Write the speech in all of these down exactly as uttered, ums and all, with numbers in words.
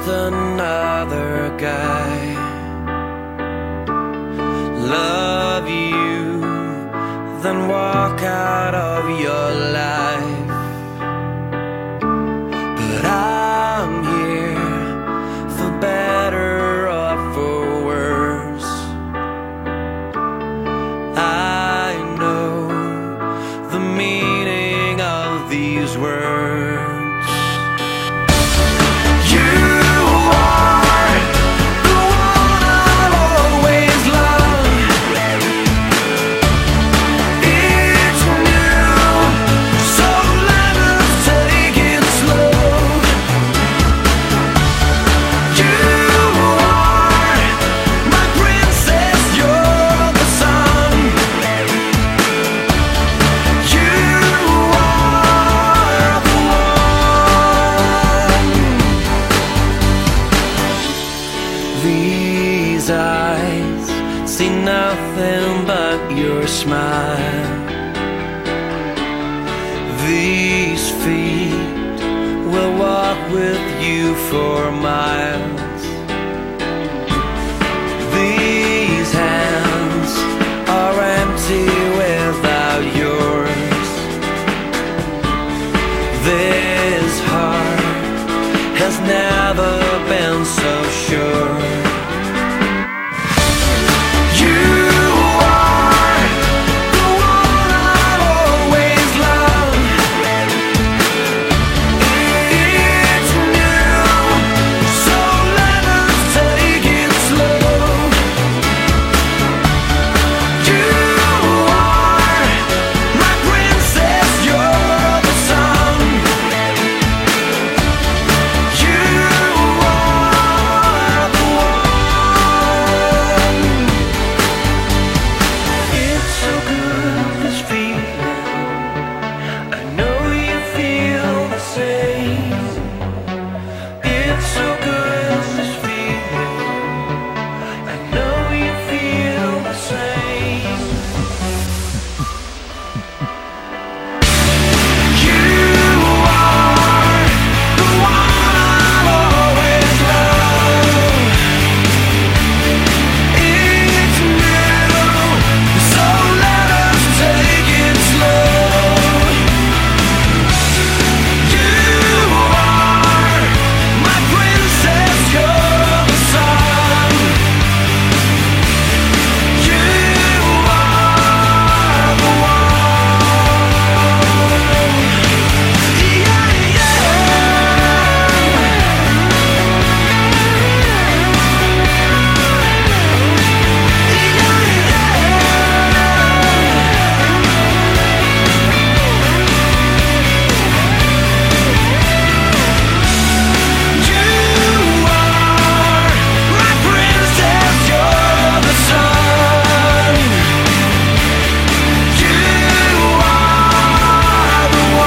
another guy love you, then walk out of your life. But I'm here for better or for worse. I know the meaning of these words. These eyes see nothing but your smile. These feet will walk with you for miles. These hands are empty without yours. This heart has never been so sure.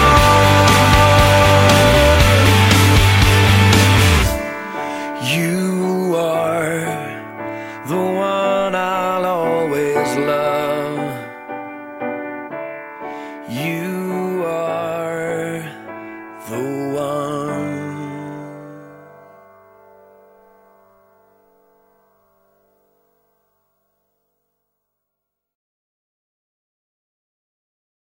You